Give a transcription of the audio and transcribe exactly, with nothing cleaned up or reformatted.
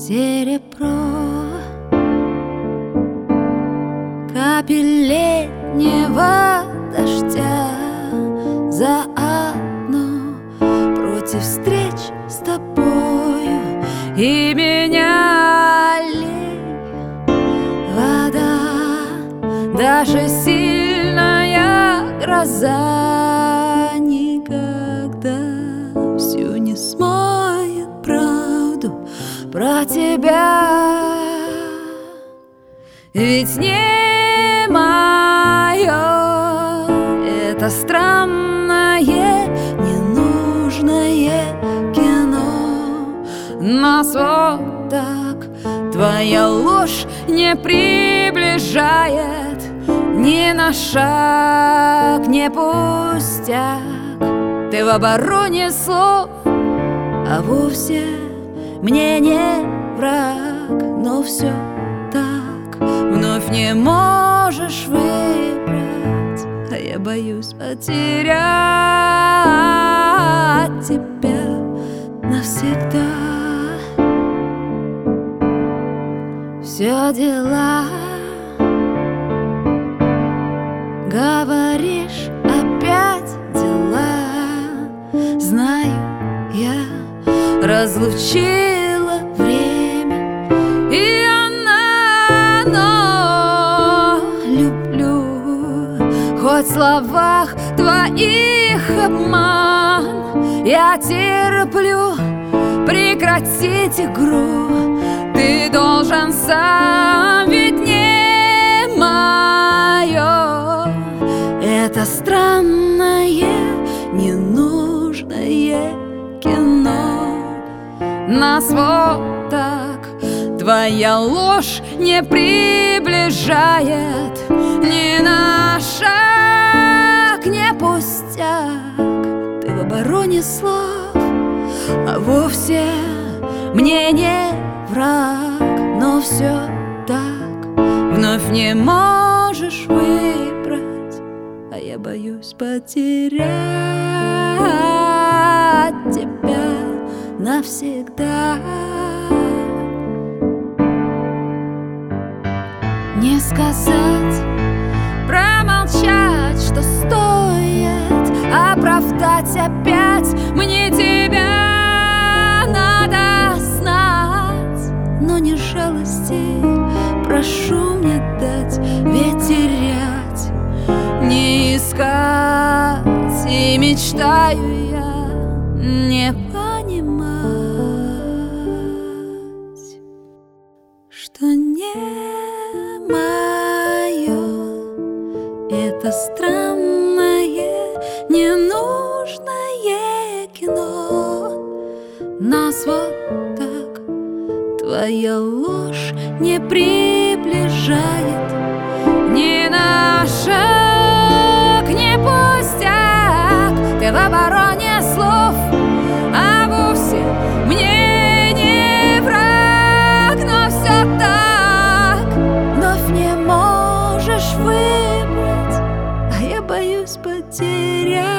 серебро капель летнего дождя заодно против встреч с тобою. И меня лей вода, даже сильная гроза никогда всю не смоет правду про тебя. Ведь не мое это странное, ненужное кино. Нас вот так твоя ложь не приближает ни на шаг, не пустяк. Ты в обороне слов, а вовсе мне не враг. Но все так, вновь не можешь выбрать, а я боюсь потерять тебя навсегда. Все дела, говоришь, опять дела. Знаю, я разлучила время, и она, но люблю. Хоть в словах твоих обман, я терплю. Прекратить игру ты должен сам, ведь не мое это странное, ненужное кино. Нас вот так твоя ложь не приближает ни на шаг, не пустяк. Ты в обороне слов, а вовсе мне не враг. Но все так, вновь не можешь выбрать, а я боюсь потерять тебя навсегда. Не сказать, промолчать, что стоит оправдать опять мне тебя. Надо знать, но не жалости прошу мне дать, ведь терять не искать, и мечтаю я не понимать, что не мое это странное, ненужное кино. Нас вот так твоя ложь не приближает ни на шаг, не пустяк. Ты в обороне слов, а вовсе мне не враг. Но все так, вновь не можешь выбрать, а я боюсь потерять